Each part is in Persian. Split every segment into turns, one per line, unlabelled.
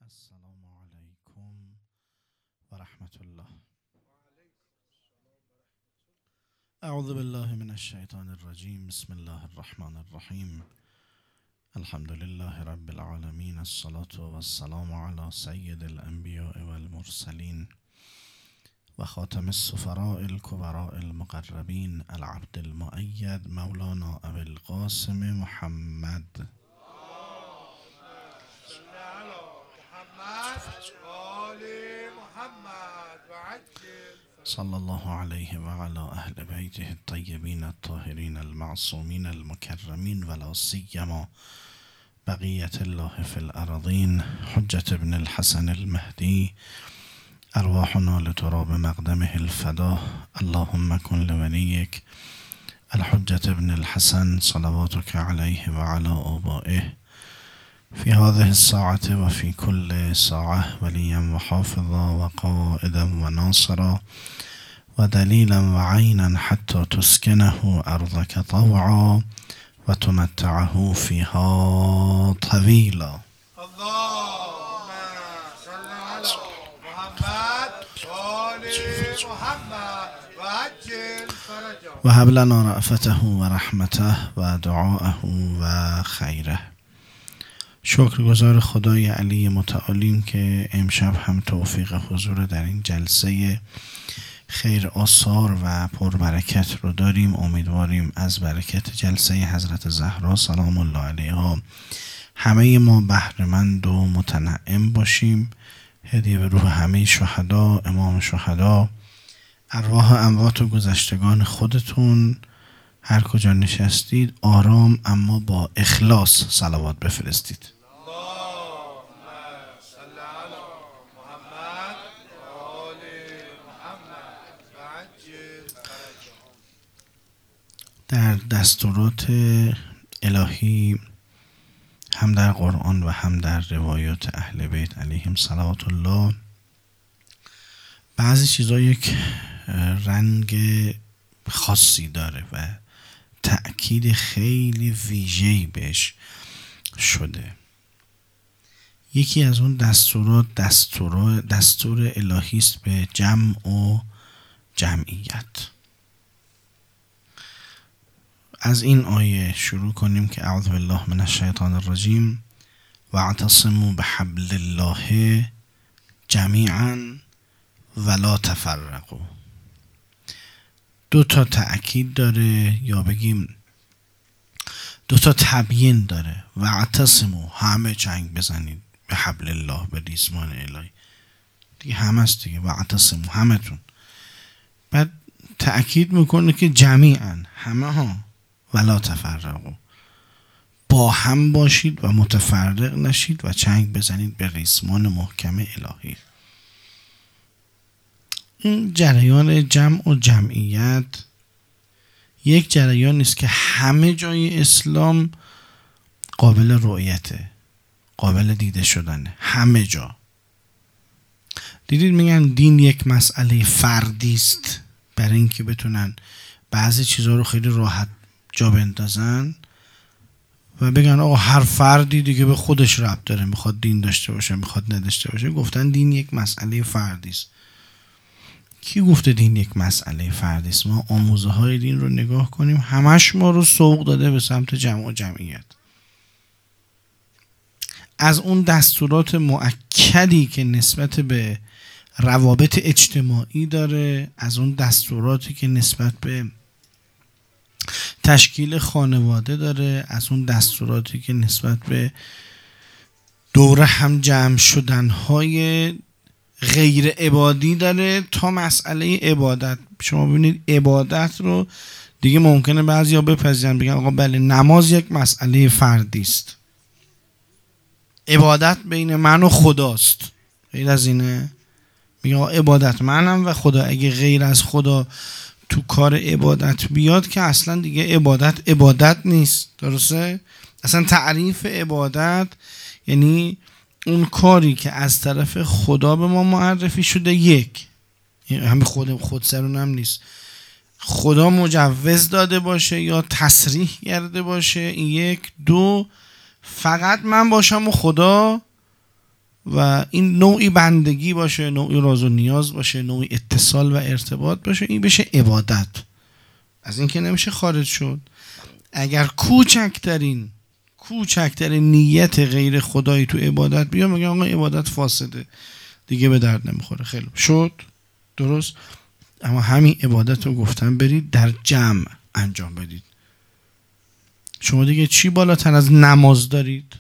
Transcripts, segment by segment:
السلام علیکم و رحمت الله. اعوذ بالله من الشیطان الرجیم. بسم الله الرحمن الرحیم. الحمد لله رب العالمین. الصلاة والسلام علی سید الانبیاء والمرسلین و خاتم السفراء الكبراء المقربین العبد المؤید مولانا ابی القاسم محمد صلی الله علیه و علی اهل بیته الطیبین الطاهرین المعصومین المکرمین ولا سیما بقیت الله فی الارضین حجة ابن الحسن المهدی ارواحنا لتراب مقدمه الفدا. اللهم کن لولیک الحجة ابن الحسن صلواتك علیه و علی آبائه في هذه الساعة وفي كل ساعة وليا وحافظا وقائدا وناصرا ودليلا وعينا حتى تسكنه أرضك طوعا وتمتعه فيها طويلا.
اللهم صل على محمد وآل محمد وعجل فرجه
وهب لنا رأفته ورحمته ودعاءه وخيره. شکرگزار خدای علی متعالیم که امشب هم توفیق حضور در این جلسه خیر آثار و پربرکت رو داریم. امیدواریم از برکت جلسه حضرت زهرا سلام الله علیها همه ما بهره‌مند و متنعم باشیم. هدیه به روح همه شهدا، امام شهدا، ارواح اموات و گذشتگان خودتون هر کجا نشستید آرام اما با اخلاص صلوات بفرستید. در دستورات الهی هم در قرآن و هم در روایات اهل بیت علیهم صلوات الله بعضی چیزا یک رنگ خاصی داره و تأکید خیلی ویژه‌ای بهش شده. یکی از اون دستورات دستور الهی است به جمع و جمعیت. از این آیه شروع کنیم که اعوذ بالله من الشیطان الرجیم واعتصموا بحبل الله جمیعا ولا تفرقوا. دو تا تأکید داره یا بگیم دو تا تبیین داره. واعتصموا همه چنگ بزنید به حبل الله، به ریسمان الهی دیگه، همه است دیگه. واعتصموا همتون. بعد تأکید میکنه که جمیعا همه ها، ولا تفرقوا با هم باشید و متفرق نشید و چنگ بزنید به ریسمان محکم الهی. این جریان جمع و جمعیت یک جریان نیست که همه جای اسلام قابل رؤیته، قابل دیده شدنه، همه جا. دیدید میگن دین یک مسئله فردی است، برای اینکه بتونن بعضی چیزها رو خیلی راحت جا بندازن و بگن آقا هر فردی دیگه به خودش ربط داره، میخواد دین داشته باشه میخواد نداشته باشه. گفتن دین یک مسئله فردی است. کی گفته دین یک مسئله فردی است؟ ما آموزه های دین رو نگاه کنیم، همش ما رو سوق داده به سمت جمع و جمعیت. از اون دستورات مؤکدی که نسبت به روابط اجتماعی داره، از اون دستوراتی که نسبت به تشکیل خانواده داره، از اون دستوراتی که نسبت به دوره هم جمع شدنهای غیر عبادی داره، تا مسئله عبادت. شما ببینید عبادت رو دیگه ممکنه بعضیا بپذیرن بگن آقا بله نماز یک مسئله فردی است، عبادت بین من و خداست. غیر از اینه میگه آقا عبادت منم و خدا. اگه غیر از خدا تو کار عبادت بیاد که اصلا دیگه عبادت نیست. درسته؟ اصلا تعریف عبادت یعنی اون کاری که از طرف خدا به ما معرفی شده، یک، همین خودسرون هم نیست، خدا مجوز داده باشه یا تصریح کرده باشه، یک. دو، فقط من باشم و خدا و این نوعی بندگی باشه، نوعی راز و نیاز باشه، نوعی اتصال و ارتباط باشه، این بشه عبادت. از این که نمیشه خارج شد. اگر کوچکترین نیت غیر خدایی تو عبادت بیام، میگم آقا عبادت فاسده، دیگه به درد نمیخوره. خیلی شد درست. اما همین عبادت رو گفتم برید در جمع انجام بدید. شما دیگه چی بالاتر از نماز دارید؟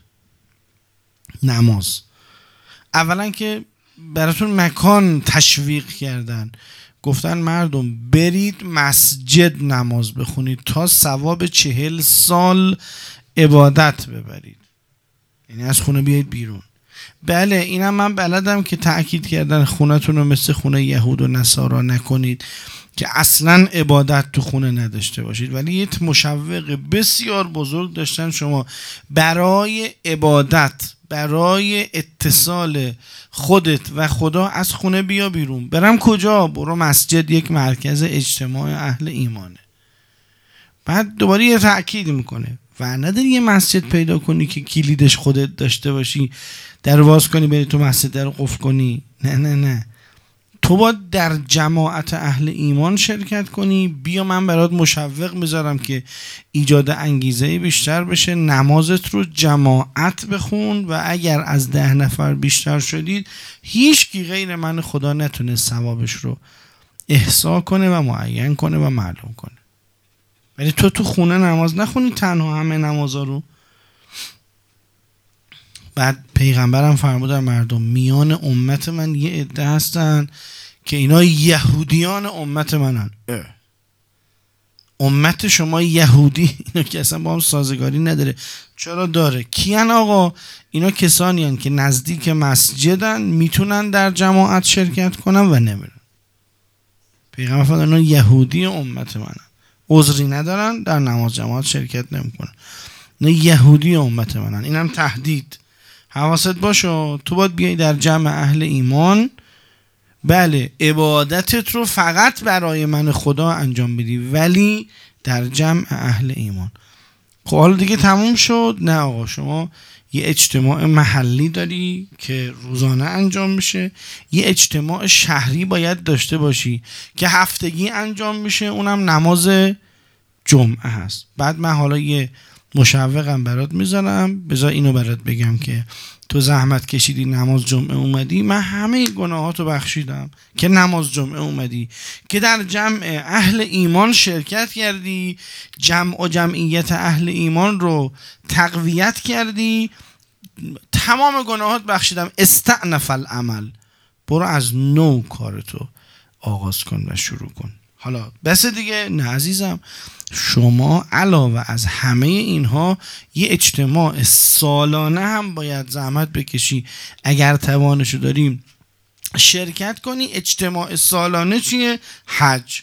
نماز اولا که براتون مکان تشویق کردن، گفتن مردم برید مسجد نماز بخونید تا ثواب 40 سال عبادت ببرید، یعنی از خونه بیایید بیرون. بله اینم من بلدم که تأکید کردن خونتون رو مثل خونه یهود و نصارا نکنید که اصلا عبادت تو خونه نداشته باشید، ولی یه مشوق بسیار بزرگ داشتن شما برای عبادت، برای اتصال خودت و خدا از خونه بیا بیرون. برم کجا؟ برو مسجد، یک مرکز اجتماع اهل ایمانه. بعد دوباره یه تأکید میکنه و نداری یه مسجد پیدا کنی که کلیدش خودت داشته باشی، در باز کنی بری تو مسجد در قفل کنی. نه تو باید در جماعت اهل ایمان شرکت کنی. بیا من برات مشوق میذارم که ایجاد انگیزه بیشتر بشه، نمازت رو جماعت بخون و اگر از 10 نفر بیشتر شدید هیچ کی غیر من خدا نتونه ثوابش رو احصا کنه و معین کنه و معلوم کنه. ولی تو خونه نماز نخونی تنها همه نمازا رو. بعد پیغمبرم فرمودن مردم میان امت من یه عده هستن که اینا یهودیان امت منن. امت شما یهودی؟ اینا که اصلا با هم سازگاری نداره. چرا داره؟ کیان آقا؟ اینا کسانی هستن که نزدیک مسجدن، میتونن در جماعت شرکت کنن و نمیرن. پیغمبر فرمودن اینا یهودی امت منن، عذری ندارن، در نماز جماعت شرکت نمیکنن. اینا یهودی امت منن. اینم تهدید. حواست باشه تو باید بیای در جمع اهل ایمان. بله عبادتت رو فقط برای من خدا انجام بدی، ولی در جمع اهل ایمان. خب حالا دیگه تموم شد؟ نه آقا، شما یه اجتماع محلی داری که روزانه انجام میشه، یه اجتماع شهری باید داشته باشی که هفتگی انجام میشه، اونم نماز جمعه هست. بعد من حالا یه مشوقم برات میذارم، بذار اینو برات بگم که تو زحمت کشیدی نماز جمعه اومدی، من همه گناهاتو بخشیدم که نماز جمعه اومدی، که در جمع اهل ایمان شرکت کردی، جمع و جمعیت اهل ایمان رو تقویت کردی، تمام گناهات بخشیدم. استأنف العمل، برو از نو کارتو آغاز کن و شروع کن. حالا بس دیگه؟ نه عزیزم، شما علاوه از همه اینها یه اجتماع سالانه هم باید زحمت بکشی، اگر توانشو داریم شرکت کنی. اجتماع سالانه چیه؟ حج.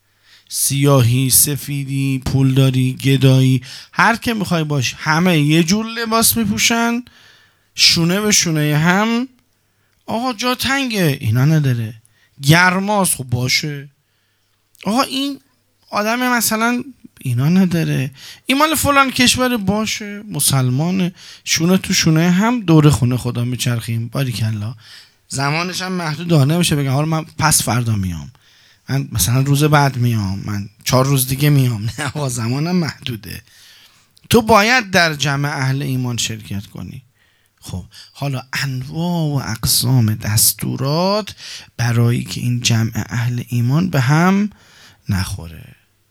سیاهی، سفیدی، پولداری، گدایی، هر که میخوای باش، همه یه جور لباس میپوشن، شونه به شونه هم. آقا جا تنگه، اینا نداره، گرماست، خب باشه. آقا این آدم مثلا اینا نداره، این مال فلان کشور، باشه، مسلمانه، شونه تو شونه هم دور خونه خدا میچرخیم. باریکلا. زمانش هم محدود نمیشه بگم حالا من پس فردا میام، من مثلا روز بعد میام، من 4 روز دیگه میام. نه آقا، زمانم محدوده. تو باید در جمع اهل ایمان شرکت کنی. خب حالا انواع و اقسام دستورات برای که این جمع اهل ایمان به هم نخوره.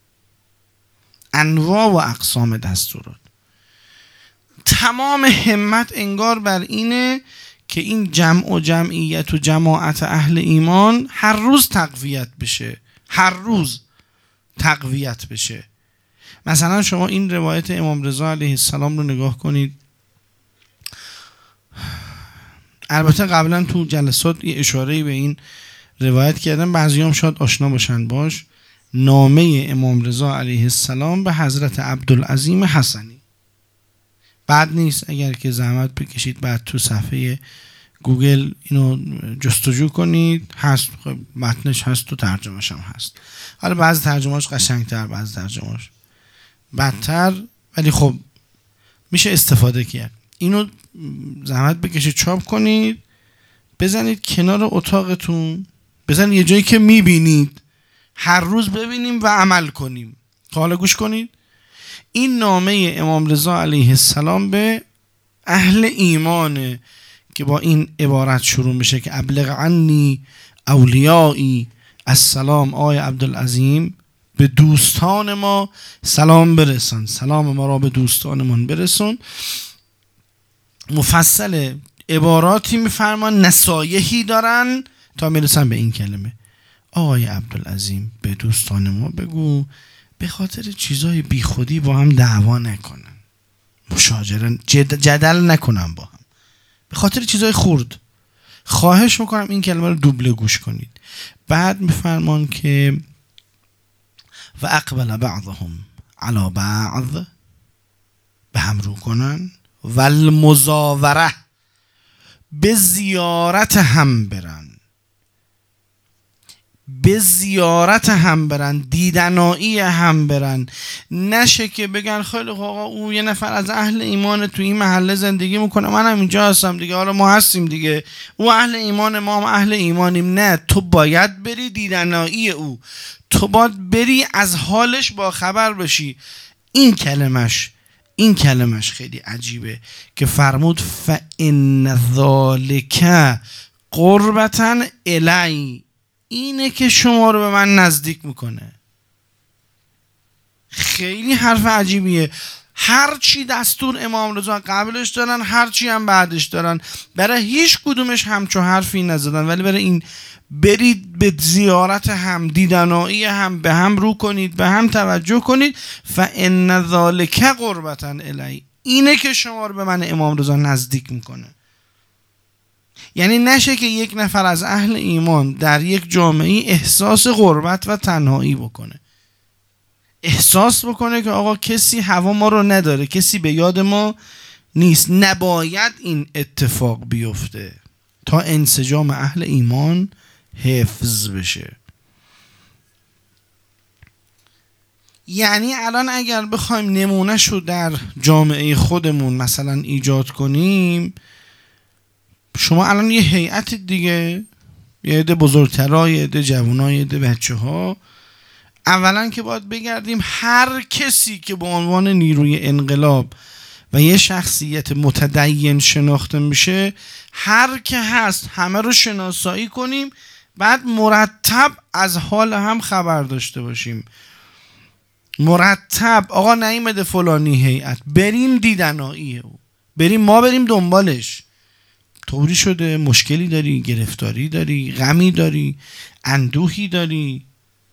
انواع و اقسام دستورات. تمام همت انگار بر اینه که این جمع و جمعیت و جماعت اهل ایمان هر روز تقویت بشه، هر روز تقویت بشه. مثلا شما این روایت امام رضا علیه السلام رو نگاه کنید. البته قبلا تو جلسات یه اشاره‌ای به این روایت کردم، بعضیام شاید آشنا باشن باش. نامه امام رضا علیه السلام به حضرت عبدالعظیم حسنی. بعد نیست اگر که زحمت بکشید بعد تو صفحه گوگل اینو جستجو کنید، هست، متنش هست، تو ترجمه‌ش هم هست. حالا بعضی ترجمه‌اش قشنگتر، بعضی ترجمه‌اش بدتر، ولی خب میشه استفاده کرد. اینو زحمت بکشید چاپ کنید، بزنید کنار اتاقتون، بزنید یه جایی که میبینید، هر روز ببینیم و عمل کنیم. حالا گوش کنید، این نامه امام رضا علیه السلام به اهل ایمانه که با این عبارت شروع میشه که ابلغ عنی اولیایی السلام. آقای عبدالعظیم به دوستان ما سلام برسان، سلام ما را به دوستانمان برسون. مفصل عباراتی میفرمان، نصایحی دارن تا میرسن به این کلمه. آقای عبدالعظیم به دوستان ما بگو به خاطر چیزای بی خودی با هم دعوا نکنن، مشاجره جدل نکنن با هم، به خاطر چیزای خرد. خواهش میکنم این کلمه رو دوبله گوش کنید. بعد میفرمان که و اقبل بعضهم علی بعض، به هم رو کنن، و المزاوره، به زیارت هم برن، به زیارت هم برن، دیدنایی هم برن. نشه که بگن خیلی آقا او یه نفر از اهل ایمان تو این محله زندگی میکنه، منم اینجا هستم دیگه، حالا ما هستیم دیگه، او اهل ایمان ما هم اهل ایمانیم. نه، تو باید بری دیدنایی او، تو باید بری از حالش با خبر بشی. این کلمش خیلی عجیبه که فرمود فإن ذالک قربة الی، اینه که شما رو به من نزدیک میکنه. خیلی حرف عجیبیه. هر چی دستور امام رضا قبلش دارن، هر چی هم بعدش دارن، برای هیچ کدومش همچو حرفی نزدن، ولی برای این برید به زیارت هم، دیدنایی هم، به هم رو کنید، به هم توجه کنید. فإن ذالک قربة الی، اینه که شما رو به من امام رضا نزدیک میکنه. یعنی نشه که یک نفر از اهل ایمان در یک جامعه احساس غربت و تنهایی بکنه، احساس بکنه که آقا کسی هوا ما رو نداره، کسی به یاد ما نیست. نباید این اتفاق بیفته تا انسجام اهل ایمان حفظ بشه. یعنی الان اگر بخوایم نمونهش رو در جامعه خودمون مثلا ایجاد کنیم، شما الان یه هیئت دیگه، یه عده بزرگترها، یه عده جوونا، یه عده بچه‌ها، اولا که باید بگردیم هر کسی که به عنوان نیروی انقلاب و یه شخصیت متدین شناخته میشه، هر که هست همه رو شناسایی کنیم، بعد مرتب از حال هم خبر داشته باشیم. مرتب آقا نیامده فلانی هیئت، بریم دیدنایی او، ما بریم دنبالش. طوری شده، مشکلی داری، گرفتاری داری، غمی داری، اندوهی داری.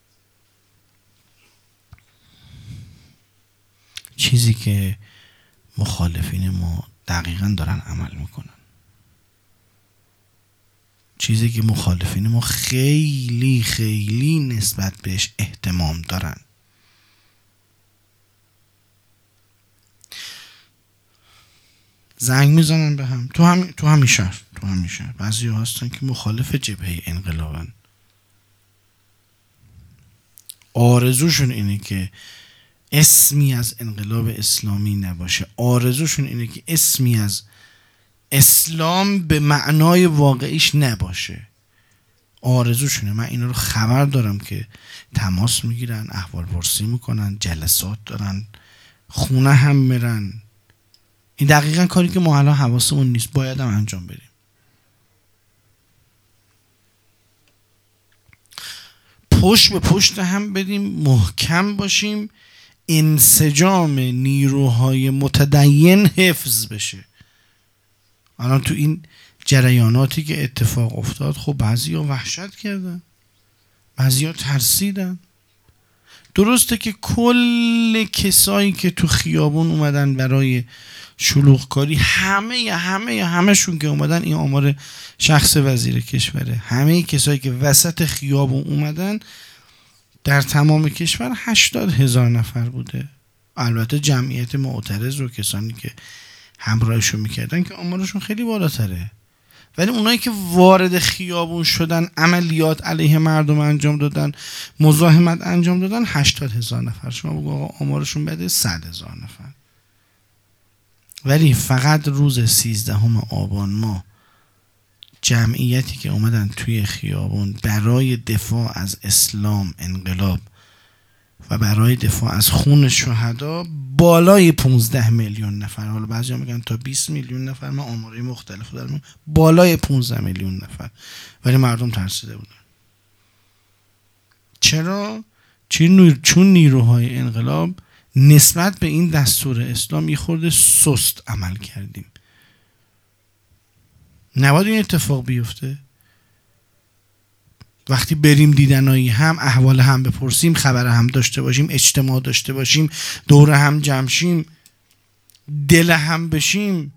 چیزی که مخالفین ما دقیقاً دارن عمل میکنن، چیزی که مخالفین ما خیلی خیلی نسبت بهش اهتمام دارن. زنگ میزنن به هم تو همین شهر. بعضی هستن که مخالف جبهه انقلابن، آرزوشون اینه که اسمی از انقلاب اسلامی نباشه، آرزوشون اینه که اسمی از اسلام به معنای واقعیش نباشه، آرزوشونه. من اینا رو خبر دارم که تماس میگیرن، احوال پرسی میکنن، جلسات دارن، خونه هم میرن. این دقیقا کاری که ما الان حواسمون نیست، باید هم انجام بدیم. پشت به پشت هم بدیم، محکم باشیم، انسجام نیروهای متدین حفظ بشه. الان تو این جریاناتی که اتفاق افتاد، خب بعضیا وحشت کردن، بعضیا ترسیدن. درسته که کل کسایی که تو خیابون اومدن برای شلوغکاری، همه‌شون که اومدن، این آمار شخص وزیر کشوره، همه کسایی که وسط خیابون اومدن در تمام کشور 80,000 نفر بوده. البته جمعیت معترض و کسانی که همراهشون میکردن که آمارشون خیلی بالاتره، ولی اونایی که وارد خیابون شدن، عملیات علیه مردم انجام دادن، مزاحمت انجام دادن، 80,000 نفر. شما بگو آقا آمارشون بده 100,000 نفر. ولی فقط روز 13 آبان ما جمعیتی که اومدن توی خیابون برای دفاع از اسلام، انقلاب و برای دفاع از خون شهدا بالای 15 میلیون نفر، حالا بعضیا میگن تا 20 میلیون نفر، من آمارهای مختلف دارم، بالای 15 میلیون نفر، ولی مردم ترسیده بودن. چرا؟ چون نیروهای انقلاب نسبت به این دستور اسلام یه خورده سست عمل کردیم. نباید این اتفاق بیفته. وقتی بریم دیدنایی هم احوال هم بپرسیم، خبر هم داشته باشیم، اجتماع داشته باشیم، دور هم جمع شیم، دل هم بشیم،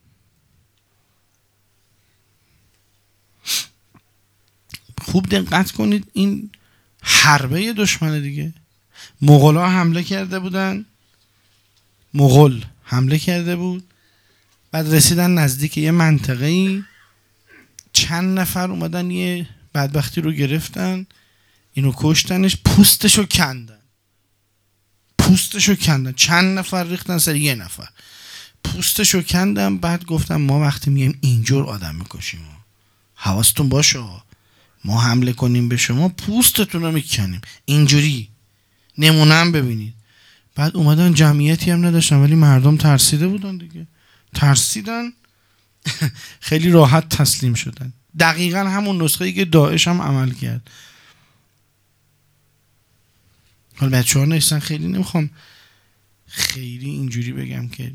خوب دقت کنید. این حربه دشمن دیگه. مغولا حمله کرده بودن، مغول حمله کرده بود، بعد رسیدن نزدیک یه منطقه‌ای، چند نفر اومدن یه بدبختی رو گرفتن، اینو کشتنش، پوستشو کندن، چند نفر ریختن سر یه نفر، پوستشو کندن. بعد گفتم ما وقتی میایم اینجور آدم میکشیم، حواستون باشه، ما حمله کنیم به شما پوستتون رو میکنیم، اینجوری نمونه هم ببینید. بعد اومدن، جمعیتی هم نداشتن ولی مردم ترسیده بودن دیگه، ترسیدن خیلی راحت تسلیم شدن. دقیقا همون نسخه‌ای که داعش هم عمل کرد. حالا بچه‌ها نشستن، خیلی نمیخوام خیلی اینجوری بگم که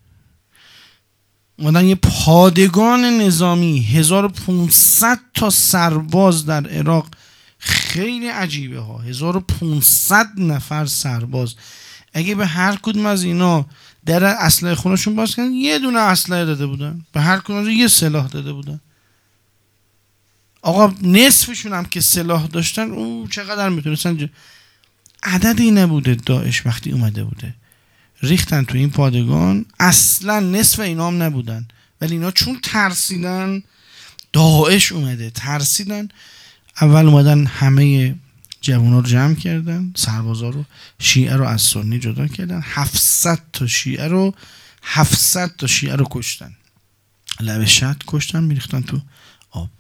اومدن یه پادگان نظامی 1500 تا سرباز در عراق، خیلی عجیبه ها، 1500 نفر سرباز. اگه به هر کدوم از اینا در اسلحه خونشون باز کردن، یه دونه اسلحه داده بودن، به هر کدوم یه سلاح داده بودن. آقا نصفشون هم که سلاح داشتن، چقدر میتونستن. عددی نبوده داعش وقتی اومده بوده ریختن تو این پادگان، اصلا نصف اینا هم نبودن، ولی اینا چون ترسیدن، داعش اومده، ترسیدن. اول اومدن همه جوونا رو جمع کردن، سربازا رو، شیعه رو از سنی جدا کردن، 700 تا شیعه رو کشتن، لب شط کشتن، میریختن تو آب.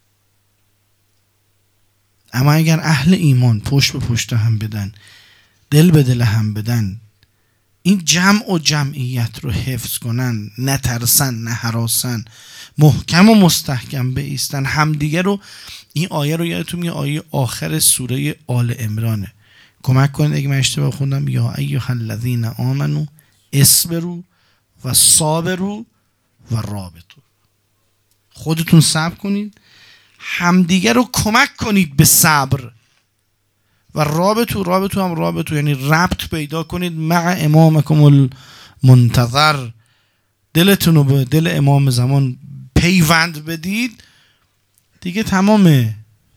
اما اگر اهل ایمان پشت به پشت هم بدن، دل به دل هم بدن، این جمع و جمعیت رو حفظ کنن، نترسن، نهراسن، محکم و مستحکم بایستن، همدیگه رو. این آیه رو یادتون میاد، آیه آخر سوره آل عمرانه، کمک کنید اگه من اشتباه خوندم، یا ایها الذین آمنوا اصبروا و صابروا و رابطوا. خودتون صبر کنید، همدیگه رو کمک کنید به صبر. و رابطو یعنی ربط پیدا کنید مع امامکم المنتظر، دلتون رو به دل امام زمان پیوند بدید، دیگه تمامه.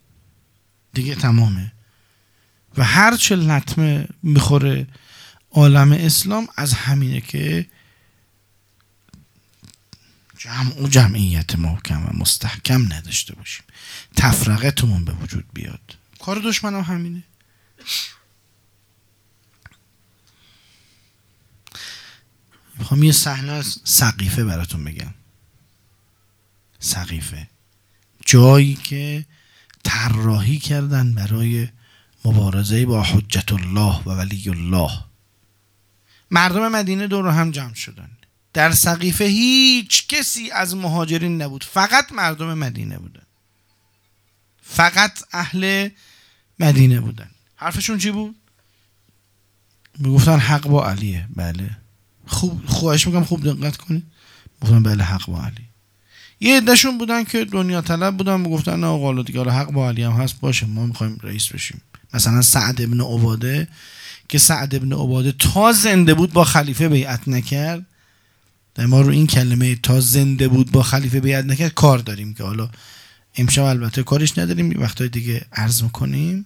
و هر چه لطمه میخوره عالم اسلام از همینه که جمع و جمعیت محکم و مستحکم نداشته باشیم، تفرقه تومون به وجود بیاد. کار دشمن هم همینه. میخوام یه صحنه از سقیفه براتون بگم. سقیفه جایی که طراحی کردن برای مبارزه با حجت الله و ولی الله. مردم مدینه دور هم جمع شدن. در سقیفه هیچ کسی از مهاجرین نبود، فقط مردم مدینه بودن، فقط اهل مدینه بودن. حرفشون چی بود؟ میگفتن حق با علیه. بله، خواهش میکنم خوب دقت کنید. میگفتن بله حق با علی. یه عدهشون بودن که دنیا طلب بودن، میگفتن نه آقا دیگه حق با علی هم هست، باشه ما میخوایم رئیس بشیم. مثلا سعد ابن عباده، که سعد ابن عباده تا زنده بود با خلیفه بیعت نکرد. در ما رو این کلمه تا زنده بود با خلیفه بیعت نکرد کار داریم، که حالا امشب البته کارش نداریم، وقتای دیگه عرض میکنیم.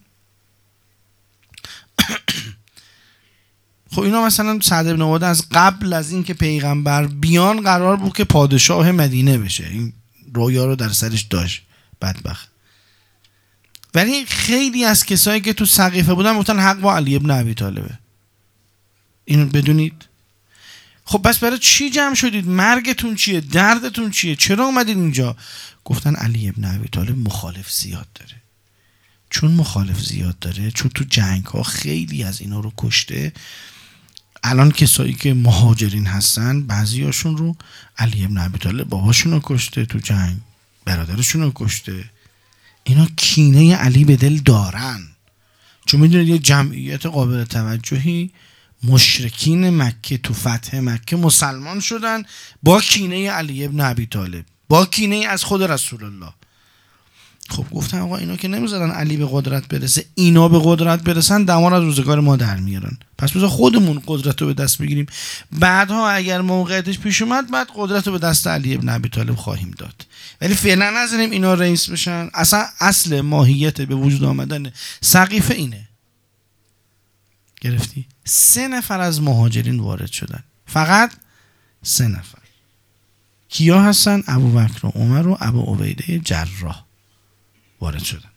خب اینا مثلا سعد ابن عباده از قبل از این که پیغمبر بیان قرار بود که پادشاه مدینه بشه، این رویا رو در سرش داشت بدبخت. ولی خیلی از کسایی که تو سقیفه بودن گفتن حق با علی ابن ابی طالبه. اینو بدونید. خب بس برای چی جمع شدید؟ مرگتون چیه؟ دردتون چیه؟ چرا اومدید اینجا؟ گفتن علی ابن ابی طالب مخالف زیاد داره. چون مخالف زیاد داره، چون تو جنگ ها خیلی از اینا رو کشته، الان کسایی که مهاجرین هستن بعضی هاشون رو علی ابن ابی طالب باباشون رو کشته تو جنگ، برادرشون رو کشته. اینا کینه علی به دل دارن، چون میدونید یه جمعیت قابل توجهی مشرکین مکه تو فتح مکه مسلمان شدن با کینه علی ابن ابی طالب، با کینه از خود رسول الله. خب گفتن آقا اینا که نمیذارن علی به قدرت برسه، اینا به قدرت برسن دمار از روزگار ما در میارن، پس بذار خودمون قدرت رو به دست بگیریم، بعدها اگر موقعیتش پیش اومد بعد قدرت رو به دست علی ابن ابی طالب خواهیم داد، ولی فعلا نذاریم اینا رئیس بشن. اصلا اصل ماهیت به وجود آمدن سقیفه اینه. گرفتی؟ 3 نفر از مهاجرین وارد شدن، فقط 3 نفر. کیا هستن؟ ابوبکر و عمر و ابو عبیده جراح وارد شدن.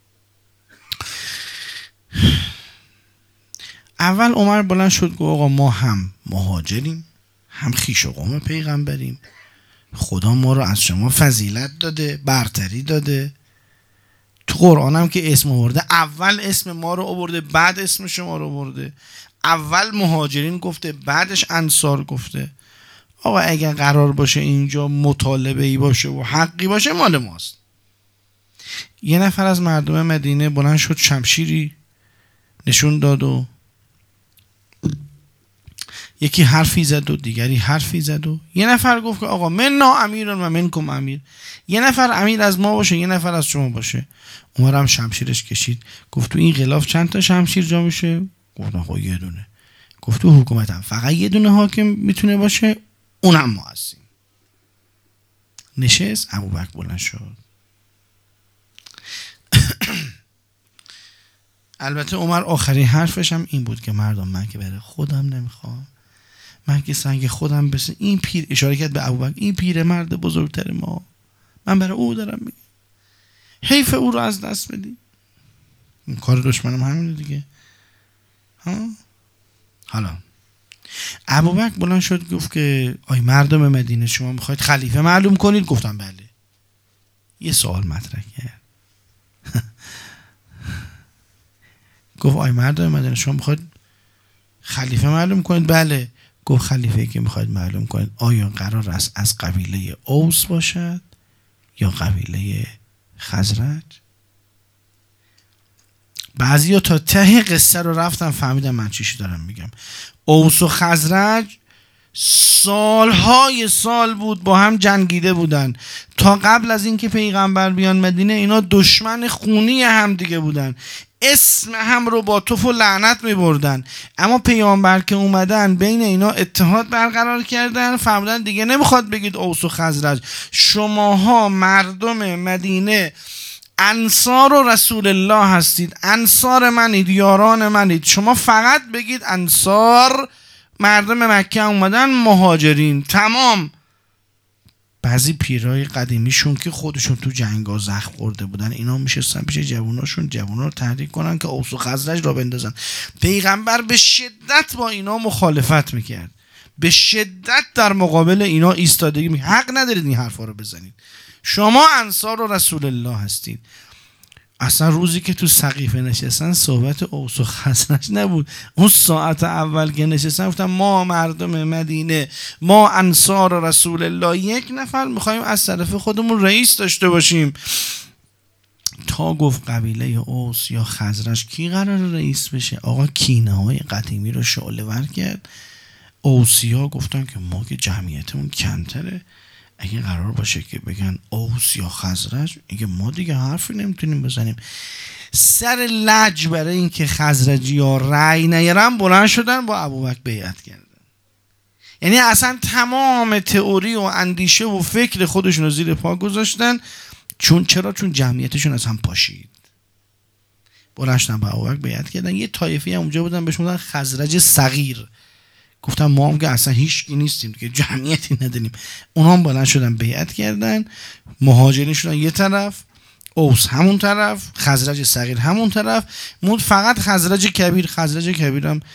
اول عمر بلند شد گفت آقا ما هم مهاجریم، هم خویش و قوم پیغمبریم، خدا ما رو از شما فضیلت داده، برتری داده، تو قرآن هم که اسم آورده اول اسم ما رو آورده بعد اسم شما رو آورده، اول مهاجرین گفته بعدش انصار گفته. آقا اگر قرار باشه اینجا مطالبه‌ای باشه و حقی باشه مال ماست. یه نفر از مردم مدینه بلند شد شمشیری نشون داد و یکی حرفی زد و دیگری حرفی زد و یه نفر گفت که آقا منا امیرون و منکم امیر، یه نفر امیر از ما باشه یه نفر از شما باشه. عمر هم شمشیرش کشید گفت تو این غلاف چند تا شمشیر جا میشه؟ گفت آقا یه دونه. گفت تو حکومتم فقط یه دونه حاکم میتونه باشه، اونم ما هستیم. نشست، ابوبکر بلند شد. البته عمر آخرین حرفش هم این بود که مردم من که برای خودم نمیخوام، من که سنگ خودم بسه این پیر، اشاره کرد به ابوبکر، این پیر مرد بزرگتر ما، من برای او دارم میگم، حیف او رو از دست بدی. این کار دشمنم همینه دیگه. حالا ابوبکر بلند شد گفت که آی مردم مدینه شما میخواید خلیفه معلوم کنید؟ گفتم بله. یه سوال مطرح کرد گفت آی مردم مدینه شما میخواید خلیفه معلوم کنید؟ بله. گفت خلیفه‌ای که میخواید معلوم کنید آیا قرار است از قبیله اوس باشد یا قبیله خزرج؟ بعضیا تا ته قصه رو رفتن فهمیدن من چیشی دارم میگم. اوس و خزرج سالهای سال بود با هم جنگیده بودن، تا قبل از اینکه پیغمبر بیان مدینه اینا دشمن خونی هم دیگه بودن، اسم هم رو با توف و لعنت می بردن، اما پیامبر که اومدن بین اینا اتحاد برقرار کردن، فهمیدن دیگه نمیخواد بگید اوس و خزرج، شماها مردم مدینه انصار و رسول الله هستید، انصار منید، یاران منید، شما فقط بگید انصار، مردم مکه اومدن مهاجرین، تمام. بعضی پیرای قدیمیشون که خودشون تو جنگا زخم خورده بودن اینا میشستن پیش جواناشون، جوانا رو تحریک کنن که اوس و خزرج را بندازن. پیغمبر به شدت با اینا مخالفت میکرد، به شدت در مقابل اینا ایستادگی میکرد. حق ندارید این حرفا رو بزنید، شما انصار و رسول الله هستید. اصلا روزی که تو سقیفه نشستن صحبت اوس و خزرج نبود. اون ساعت اول که نشستن گفتن ما مردم مدینه، ما انصار رسول الله، یک نفر میخوایم از طرف خودمون رئیس داشته باشیم. تا گفت قبیله اوس یا خزرج کی قرار رئیس بشه، آقا کینه های قدیمی رو شعله ور کرد. اوسیا گفتن که ما که جمعیتمون کمتره، اگه قرار باشه که بگن اوس یا خزرج، اگه ما دیگه حرفی نمیتونیم بزنیم. سر لج برای این که خزرجی ها رأی نیارن بلند شدن با ابوبکر بیعت کردن. یعنی اصلا تمام تئوری و اندیشه و فکر خودشون رو زیر پا گذاشتن. چون جمعیتشون از هم پاشید. بلند شدن با ابوبکر بیعت کردن. یه طایفی هم اونجا بودن بهشون گفتن خزرج صغیر، گفتم ما هم که اصلا هیچ کی نیستیم که جمعیتی نداریم. اونا هم بلند شدن بیعت کردن، مهاجرین شدن یه طرف، اوس همون طرف، خزرج صغیر همون طرف، فقط خزرج کبیر هم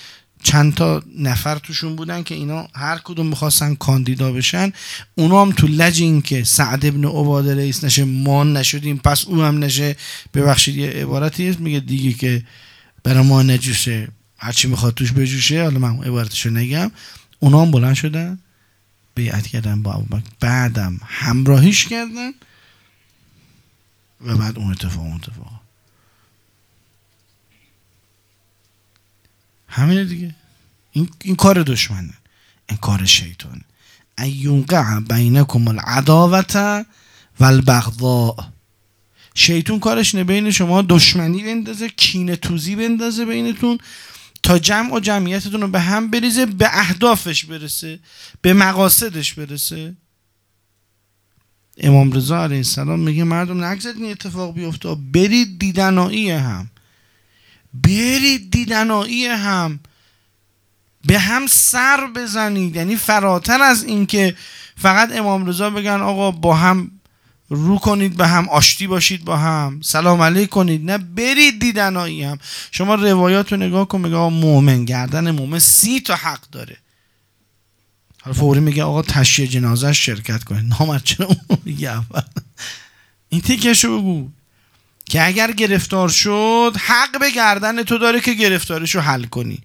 چند تا نفر توشون بودن که اینا هر کدوم میخواستن کاندیدا بشن، اونا هم تو لج این که سعد ابن عباده رئیس نشه ما نشدیم پس او هم نشه. ببخشید یه عبارتی هست میگه دیگه که برای ما نجوشه هرچی میخواد توش بجوشه، حالا من عبارتشو نگم. اونا هم بلند شدن بیعت کردن با ابوبکر، بعدم همراهیش کردن و بعد اون اتفاق همینه دیگه. این کار دشمنه، این کار شیطان. ایونقع بینکم العداوة والبغضاء. شیطان کارش نه بین شما دشمنی بندازه، کینه توزی بندازه بینتون تا جمع و جمعیتتون رو به هم بریزه، به اهدافش برسه، به مقاصدش برسه. امام رضا علیه السلام میگه مردم نگذارید این اتفاق بیفته، برید دیدنایی هم، برید دیدنایی هم، به هم سر بزنید. یعنی فراتر از این که فقط امام رضا بگن آقا با هم رو کنید، به هم آشتی باشید، با هم سلام علیک کنید، نه برید دیدنایی هم. شما روایات رو نگاه کن، میگه آقا مومن گردن مومن 30 تا حق داره. حالا فوری میگه آقا تشییع جنازه شرکت کنید. نامرد چرا اون میگه اول این تیکشو بگو که اگر گرفتار شد حق به گردن تو داره که گرفتارشو حل کنی.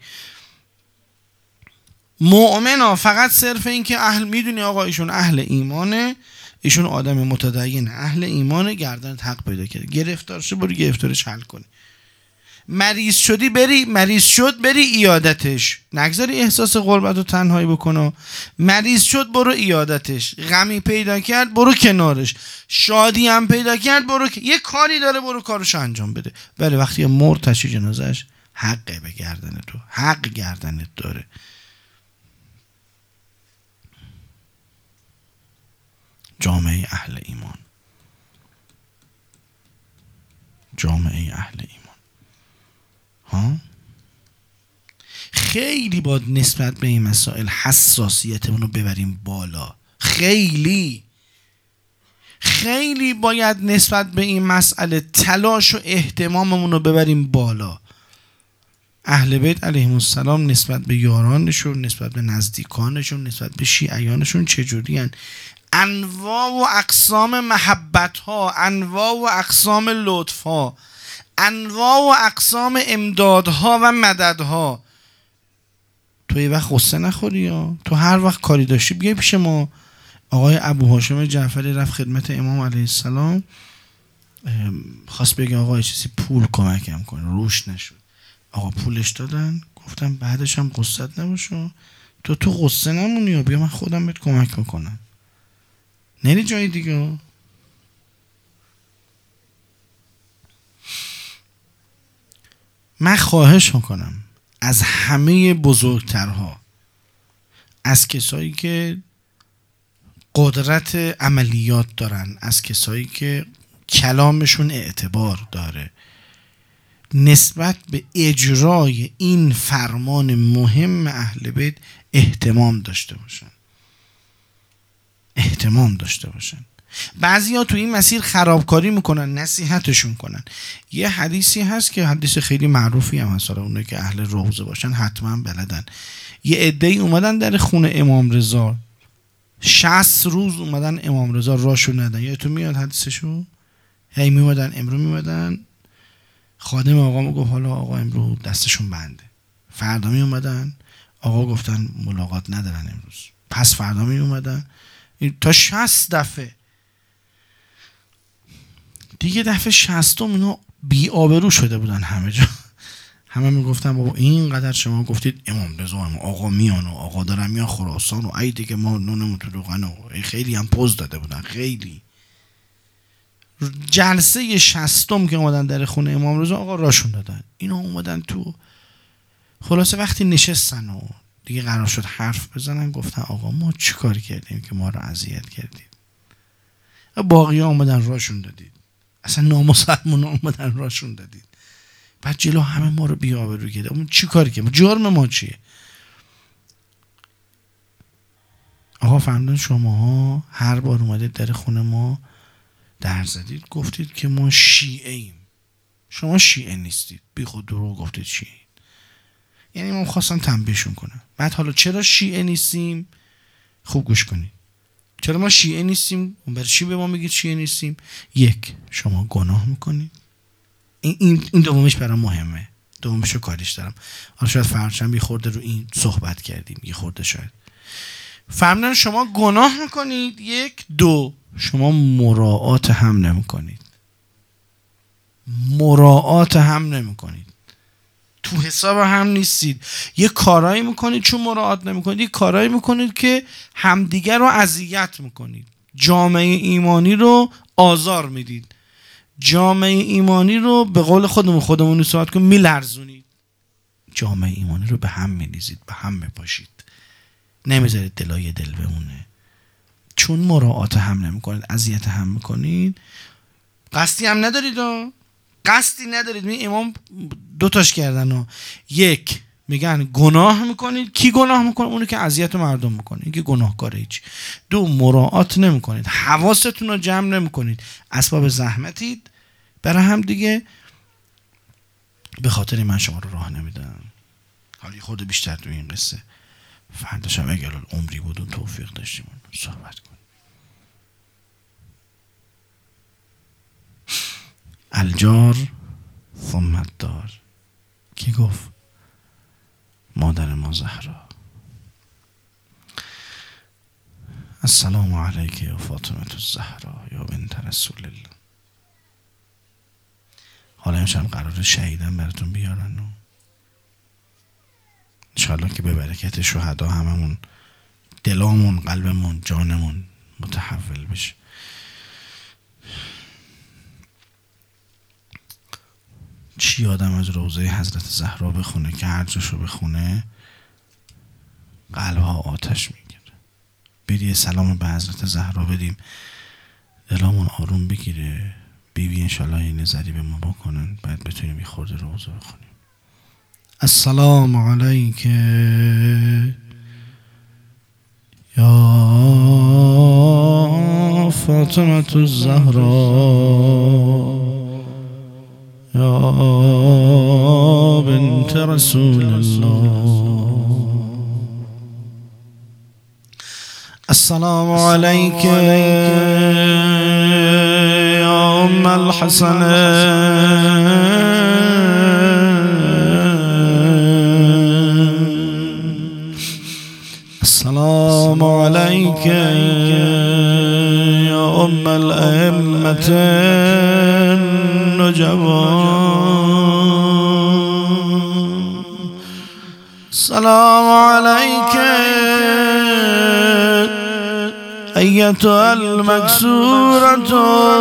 مؤمنا فقط صرف این که اهل میدونی آقا ایشون اهل ایمانه، ایشون آدم متدین اهل ایمانه، گردنت حق پیدا کرده، گرفتار شد برو گرفتارش حل کنی. مریض شدی بری، مریض شد بری ایادتش، نگذاری احساس غربت و تنهایی بکنه. مریض شد برو ایادتش، غمی پیدا کرد برو کنارش، شادی هم پیدا کرد برو یه کاری داره برو کارش انجام بده. ولی وقتی مرد تشییع جنازه‌اش حقه به گردن تو، حق گردنت داره. جامعه اهل ایمان، جامعه اهل ایمان ها خیلی باید نسبت به این مسائل حساسیتمون رو ببریم بالا. خیلی باید نسبت به این مسئله تلاش و اهتماممون رو ببریم بالا. اهل بیت علیهم السلام نسبت به یارانشون، نسبت به نزدیکانشون، نسبت به شیعیانشون چجوری هن؟ انواع و اقسام محبت ها، انواع و اقسام لطف ها، انواع و اقسام امدادها و مددها. تو یه وقت غصه نخوری یا تو هر وقت کاری داشتی بیای پیش ما. آقای ابو هاشم جعفری رفت خدمت امام علیه السلام، خواست بگه آقا چیزی پول کمکم کن، روش نشد. آقا پولش دادن، گفتم بعدش هم غصت نباشو، تو غصه نمونی یا بیا من خودم بهت کمک میکنم، نری جای دیگه. من خواهش میکنم از همه بزرگترها، از کسایی که قدرت عملیات دارن، از کسایی که کلامشون اعتبار داره، نسبت به اجرای این فرمان مهم اهل بیت اهتمام داشته باشن. بعضیا تو این مسیر خرابکاری میکنن، نصیحتشون کنن. یه حدیثی هست که حدیث خیلی معروفی هم هست، اونه که اهل روضه باشن حتما بلدن. یه عده‌ای اومدن در خونه امام رضا، 60 روز اومدن امام رضا راشو ندن. یادتون میاد حدیثشو؟ هی میومدن امرو میومدن، خادم آقا میگفت حالا آقا امرو دستشون بنده. فردا میومدن آقا گفتن ملاقات ندارن امروز. پس فردا میومدن تا 60 دفعه. دیگه دفعه 60 اینا بی آبرو شده بودن همه جا. همه میگفتن بابا اینقدر شما گفتید امام رضا آقا میان و آقا دارن میان خراسان و ای دیگه ما نونمون تو روغن و خیلی هم پوز داده بودن. خیلی جلسه 60 که اومدن در خونه امام رضا آقا راشون دادن، اینا اومدن تو. خلاصه وقتی نشستن و دیگه قرار شد حرف بزنن، گفتن آقا ما چی کار کردیم که ما رو اذیت کردید؟ باقی ها اومدن راشون دادید، اصلا نامسلمون اومدن راشون دادید، بعد جلو همه ما رو بی‌آبرو کردید. اون چی کار کردیم؟ جرم ما چیه؟ آقا فهمیدن شماها هر بار اومدید در خونه ما در زدید، گفتید که ما شیعه ایم. شما شیعه نیستید، بی خود دروغ گفتید شیعه. یعنی من خواستم تنبیهشون کنم. بعد حالا چرا شیعه نیستیم؟ خوب گوش کنید. چرا ما شیعه نیستیم؟ برای چی به ما میگید شیعه نیستیم؟ یک، شما گناه میکنید. این دومش برام مهمه. دومشو کاریش دارم. حالا شاید فرشم یه خورده رو این صحبت کردیم، یه خورده شاید. فهمیدن شما گناه میکنید. یک. دو، شما مراعات هم نمیکنید. مراعات هم نمیکنید. تو حساب هم نیستید. یه کارایی میکنید چون مراعات نمیکنید، یه کارایی میکنید که همدیگر رو اذیت میکنید. جامعه ایمانی رو آزار میدید. جامعه ایمانی رو به قول خودمون صحبت کنیم میلرزونید. جامعه ایمانی رو به هم میریزید، به هم میپاشید. نمیذارید دلای دل بمونه. چون مراعات هم نمیکنید، اذیت هم میکنید. قصدی هم ندارید. قصدی ندارید. امام دوتاش کردن. یک، میگن گناه میکنید. کی گناه میکنه؟ اونی که اذیت مردم میکنه، این که گناهکاره. هیچ. دو، مراعات نمیکنید، حواستون رو جمع نمیکنید، اسباب زحمتید برای هم دیگه. به خاطر من شما رو راه نمیدم. حالا خود بیشتر تو این قصه فرداش هم اگر عمری بود اون توفیق داشتیم صحبت کنیم. الجار ثم الدار. کی گفت؟ مادر ما زهرا. السلام علیک یا فاطمه الزهرا یا بنت رسول الله. حالا امشب قرار شهیدن براتون بیارن. انشاءالله که به برکت شهدا هممون دلامون، قلبمون، جانمون متحول بشه. چی آدم از روضه حضرت زهرا بخونه که هر جاشو بخونه قلبها آتش میگیره. بریم سلام به حضرت زهرا بدیم، دلامون آروم بگیره. بیبی انشاءالله یه نظری به ما بکنن، بعد بتونیم یه خورده روضه بخونیم. السلام علیک یا فاطمه الزهرا یا بنت رسول الله. السلام علیک یا ام الحسن السلام علیک یا ام الائمة النجبان. السلام علیک ایتها المکسورة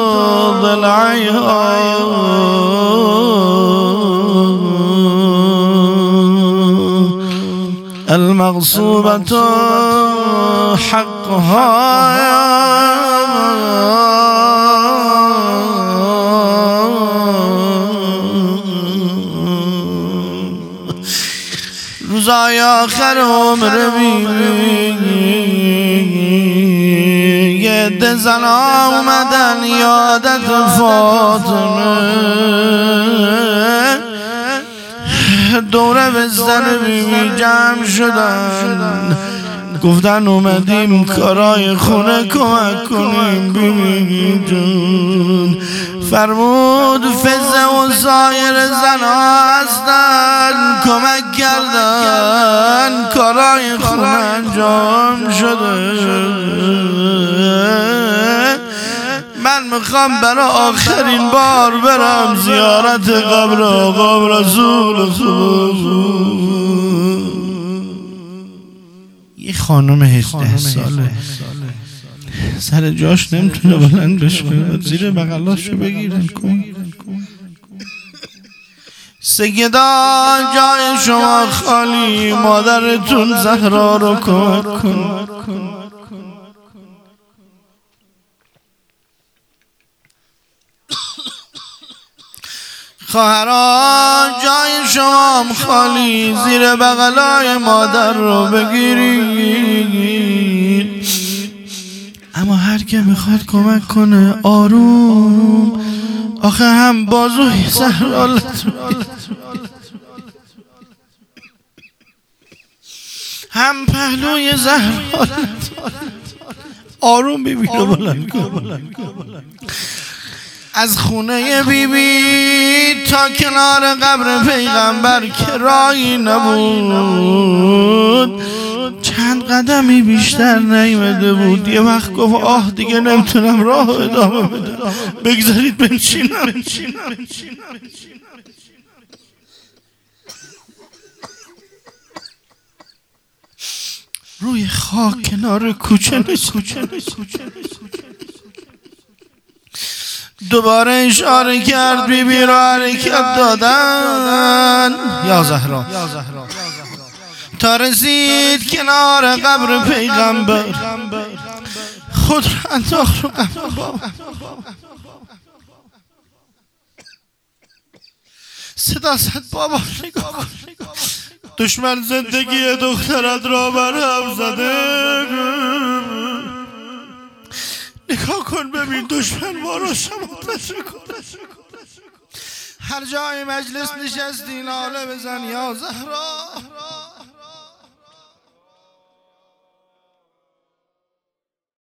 ضلعیها المغصوبة حقها روزای آخر عمر یه عده زنا اومدن یادت فاطمه، دوره به زن بیبی جمع شدن، گفتن اومدیم کارای خونه کمک کنیم بیبی جون. فرمود فزه و سایر زنها هستن، کمک کردن، کارای خونه انجام شده. من میخوام برای آخرین بار برم زیارت قبر آقا رسول خدا. یه خانم 18 ساله سر جاش نمیتونه بلند بشه، زیر بغلاشو بگیرن. سیدا جای شما خالی، مادرتون زهرا رو کمک کن. خواهران جای شما خالی، زیر بغلای مادر رو بگیرید. اما هر که میخواد کمک کنه آروم، آخه هم بازوی زهرا هم پهلوی زهرا آروم بیبی رو بلند کن. از خونه بیبی تا کنار قبر پیغمبر که راهی نبود، چند قدمی بیشتر نیامده بود. یه وقت گفت آه دیگه نمیتونم راه ادامه بدم، بگذارید بنشینم. روی خاک کنار کوچه دوباره اشاره کرد، بیبی رو حرکت دادن یا زهرا تا رسید کنار قبر پیغمبر. خود را انداخت رو قبر بابا. صدا زد بابا نگاه کن، دشمن زندگی دخترت را برهم زده. نگاه کن ببین دشمن ما را شماتت کنه. هر جای مجلس نشستی ناله بزن یا زهرا.